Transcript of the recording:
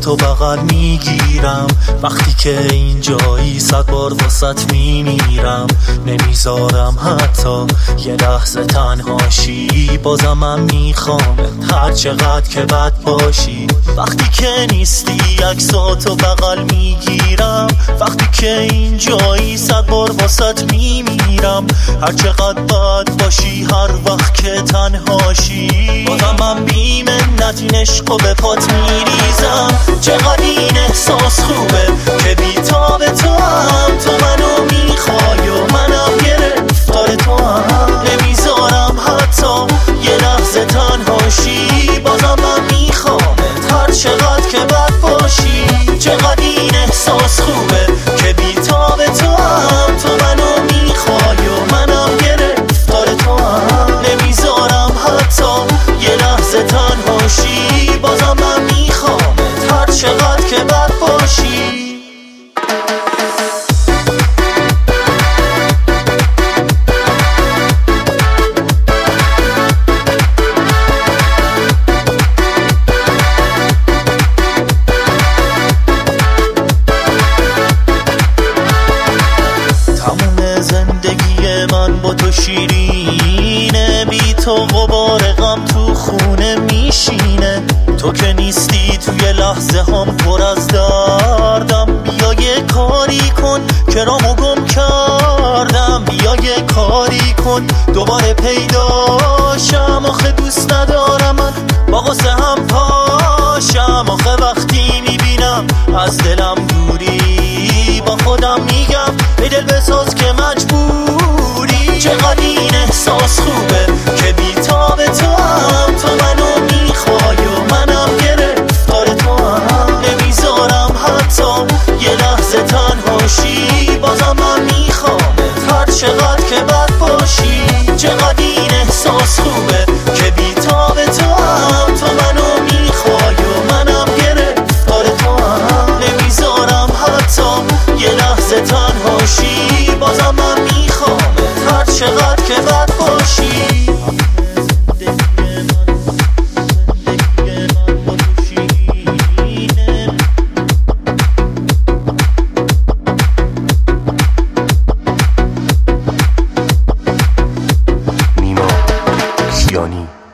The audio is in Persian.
تو بغل میگیرم. وقتی که اینجایی 100 بار واسط میمیرم. نمیذارم حتی یه لحظه تنهاشی. بازم من میخوام هر چقدر که بد باشی. وقتی که نیستی عکساتو بغل میگیرم. وقتی که اینجایی 100 بار واسط میمیرم. هر چقدر بد باشی هر وقت که تنهاشی. بازم من بی‌منت این عشقو به پات میریزم. چقدر این احساس خوبه که بی‌تاب تو هم. تو منو میخوای و منم گرفتار تو هم. نمیذارم حتی یه لحظه تنهاشی. بازم من میخوامت هر چقدر که بد باشی. چقدر این احساس خوبه که بی‌تاب تو هم. تو منو میخوای و منم گرفتار تو هم. نمیذارم حتی یه لحظه تنهاشی. بازم من میخوامت هر چقدر که بد باشی. زندگی من با تو شیرینه. بی تو غبار غم تو خونه میشینه. تو که نیستی توی لحظه هم پر از دردم. بیا یه کاری کن که رامو گم کردم. بیا یه کاری کن دوباره پیداشم. آخه دوست ندارم من با غصه هم پاشم. آخه وقتی میبینم از دلم دوری با خودم میگم ای دل بساز که مجبوری. چقدر این احساس خوبه که بی‌تاب تو هم. تو منو میخوای و منم گرفتار تو هم. نمیذارم حتی یه لحظه تنهاشی. بازم من میخوامت هر چقدر که بد باشی. چقدر این احساس خوبه که بی‌تاب تو هم. تو منو میخوای و منم گرفتار تو هم. نمیذارم حتی یه لحظه تنهاشی. بازم من میخوامت هر چقدر که بد باشی. نیما کیانی